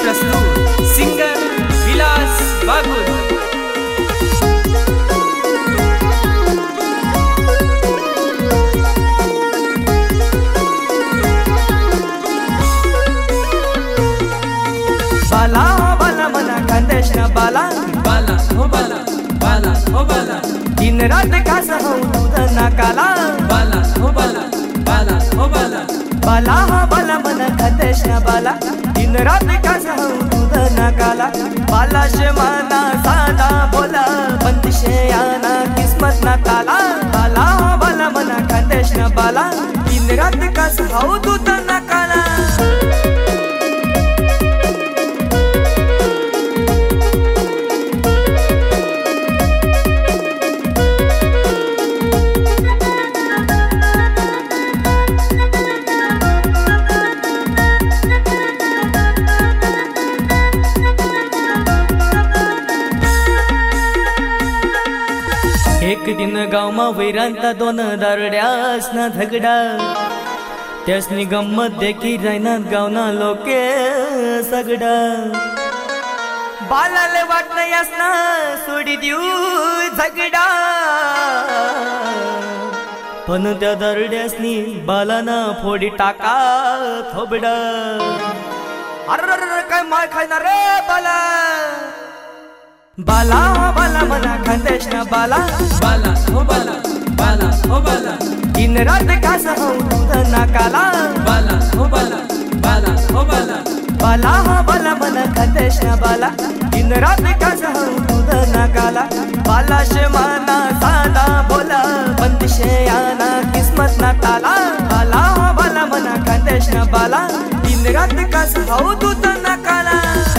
प्रस्तुत सिंगर विलास बागुल। बाला हो बाला मना खानदेश ना बाला बाला हो बाला, बाला हो बाला, दिन रात खास हो दूध ना काला बाला हो बाला, बाला हो बाला, बाला हो बाला मना खानदेश ना बाला दिन रात खास हो दूध ना काला बाला से माना सादा बोला बंदिशे आना किस्मत ना ताला बाला हो बाला मना खानदेश ना बाला दिन रात खास हो दूध ना काला। एक दिन गाव मा वैरांता दोन दारड्यास ना झगडा त्यासनी गम्मत देखी रायनात गावना लोके सगडा बालाले वाट नाही असना सोडी देऊ झगडा पण त्या दारड्यासनी बालाना फोडी टाका थोबडा अरे काय मार खायना रे बाला बाला हो बाला मना खानदेश ना बाला बाला हो बाला, बाला हो बाला, दिन रात खास हो दूध ना काला बाला हो बाला, बाला हो बाला, बाला हो बाला मना खानदेश ना बाला दिन रात खास हो दूध ना काला बाला से माना सादा बोला बंदिशे आना किस्मत ना ताला बाला हो बाला मना खानदेश ना बाला दिन रात खास हो दूध ना काला।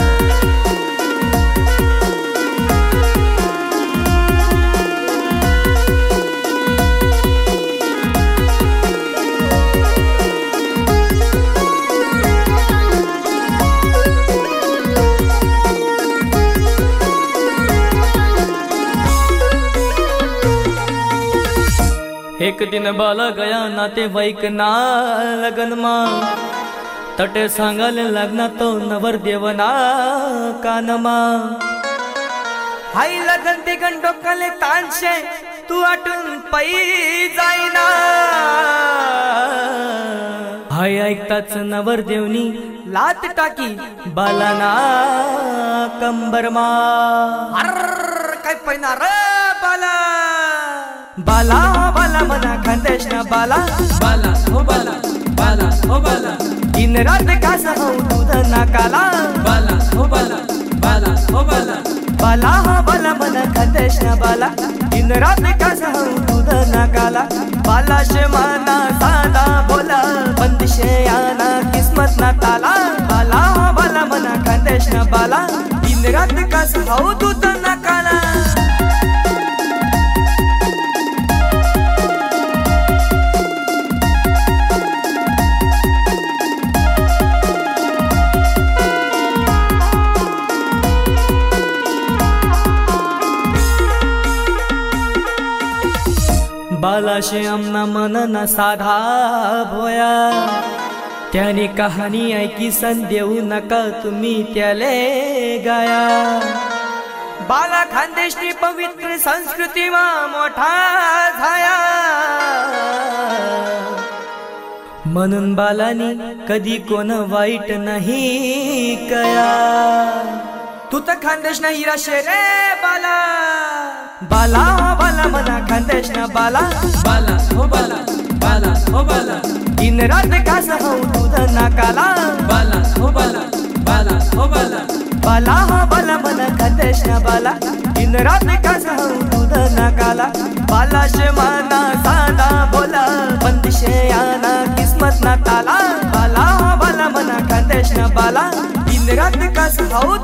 एक दिन बाला गया नाते वाईक ना लगन मा तटे सांगाले लग्ना तो नवर देवना कानमा हाय लगन ते गंडोकले तानशे तू आटून पै जाईना हाय ऐकताच नवर देवनी लात टाकी बालाना कंबरमा अर काय पैना रे बाला बाला हो बाला मना खानदेश ना बाला बाला हो बाला, बाला हो बाला, दिन रात खास हो दूध ना काला बाला हो बाला, बाला हो बाला, बाला हो बाला मना खानदेश ना बाला दिन रात खास हो दूध ना काला बाला से माना सादा बोला बंदिशे आना किस्मत ना ताला बाला हो बाला मना खानदेश ना बाला दिन रात खास हो दूध ना काला। बाला से आमना मन ना साधा भोया त्याने कहाणी ऐकी सन देऊ नका तुम्ही त्याले गाया बाला खानदेशनी पवित्र संस्कृती मा मोठा झाया म्हणून बालानी कधी कोण वाईट नाही कया तू तर खानदेश ना हिरा शेरे बाला बाला हो बाला मना खानदेश ना बाला बाला हो बाला, बाला हो बाला, दिन रात खास हो दूध ना काला बाला हो बाला, बाला हो बाला, बाला हो बाला मना खानदेश ना बाला दिन रात खास हो दूध ना काला बाला से माना सादा बोला बंदिशे आना किस्मत ना ताला बाला हो बाला मना खानदेश ना बाला दिन रात खास हो